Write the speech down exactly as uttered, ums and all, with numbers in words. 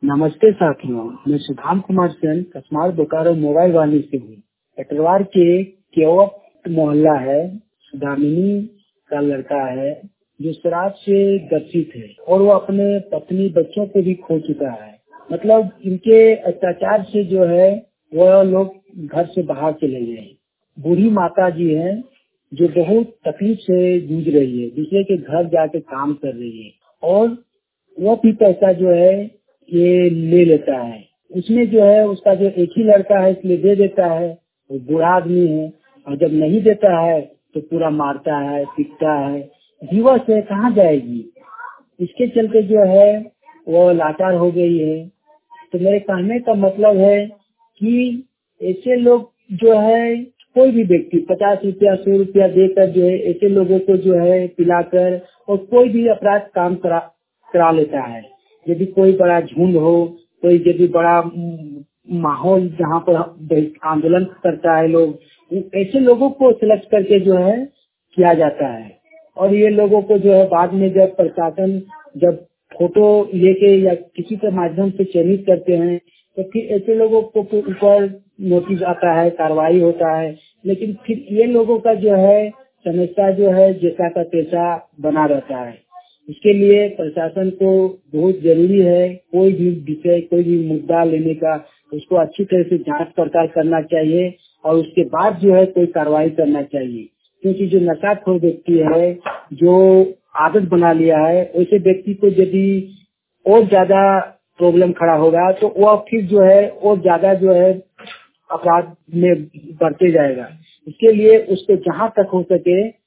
नमस्ते साथियों, मैं सुधाम कुमार सेन कसमार बोकारो मोबाइल वाली से हूँ। कटरवार के केवट मोहल्ला है। सुदामिनी का लड़का है जो शराब से ग्रसित है और वो अपने पत्नी बच्चों को भी खो चुका है। मतलब इनके अत्याचार से जो है वह लोग घर से बाहर चले गए। बूढ़ी माता जी है जो बहुत तकलीफ से जूझ रही है, दूसरे के घर जाके काम कर रही है और वह भी पैसा जो है ये ले लेता है। उसमें जो है उसका जो एक ही लड़का है इसलिए दे देता है। वो बूढ़ा आदमी है और जब नहीं देता है तो पूरा मारता है, पीटता है। जीवा से कहाँ जाएगी? इसके चलते जो है वो लाचार हो गई है। तो मेरे कहने का मतलब है कि ऐसे लोग जो है कोई भी व्यक्ति पचास रुपया सौ रुपया देकर जो है ऐसे लोगों को जो है पिलाकर और कोई भी अपराध काम करा करा लेता है। यदि कोई बड़ा झुंड हो, कोई यदि बड़ा माहौल जहाँ पर आंदोलन करता है लोग, ऐसे लोगों को सिलेक्ट करके जो है किया जाता है। और ये लोगों को जो है बाद में जब प्रशासन जब फोटो लेके या किसी के माध्यम से चयनित करते हैं तो फिर ऐसे लोगों को ऊपर नोटिस आता है, कार्रवाई होता है। लेकिन फिर ये लोगों का जो है समस्या जो है जैसा का तैसा बना रहता है। इसके लिए प्रशासन को बहुत जरूरी है कोई भी विषय कोई भी मुद्दा लेने का उसको अच्छी तरह से जांच पड़ताल करना चाहिए और उसके बाद जो है कोई कार्रवाई करना चाहिए। क्योंकि जो नशाखोर व्यक्ति है, जो आदत बना लिया है, ऐसे व्यक्ति को यदि और ज्यादा प्रॉब्लम खड़ा होगा तो वह फिर जो है और ज्यादा जो है अपराध में बढ़ते जाएगा। इसके लिए उसको जहाँ तक हो सके